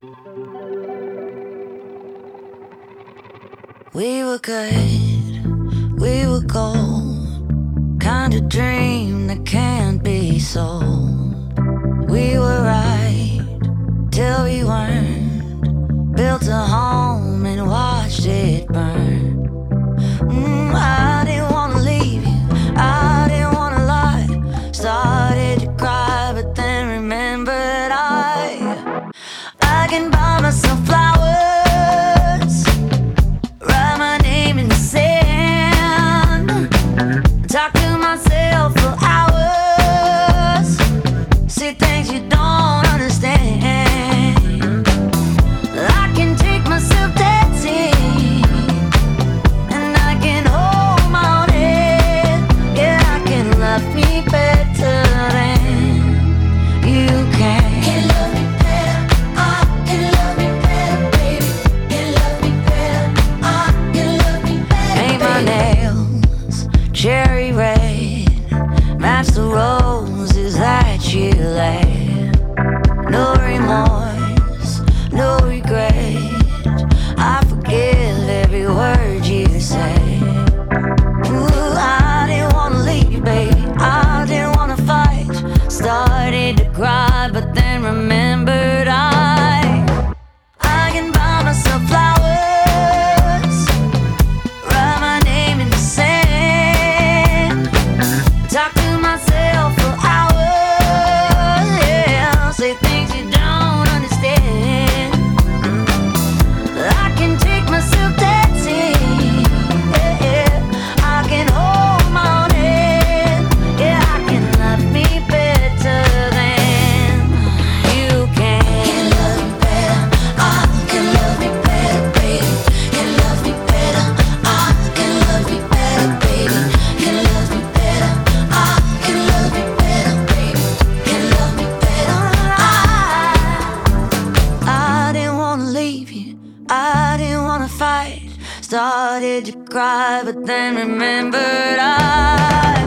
We were good, we were gold, kind of dream that can't be sold. We were right till we weren't, built a home and watched it burn. I didn't wanna leave you, I didn't wanna lie. Started to cry, but then remembered I can buy myself flowers, write my name in the sand, talk to myself for hours, see things you don't understand. I can take myself dancing, and I can hold my own head. Yeah, I can love me better than you can. Can love me better, I can love me better, baby. Can love me better, I can love me better. Paint my nails cherry red, match the roses that you laid. No remorse, no regret, I forgive every word you say. Ooh, I didn't wanna leave, baby, I didn't wanna fight. Started to cry, but then remembered I can buy myself flowers, write my name in the sand, talk to myself for hours, yeah, say things you don't understand. I can take myself dancing, yeah, I can hold my own head, yeah, I can love me better than you can. Can love me better, I can love me better, baby. Can love me better, I can love me better, baby. Can love me better, I can love me better, baby. Can love me better, I didn't wanna leave you, I didn't wanna fight. Started to cry, but then remembered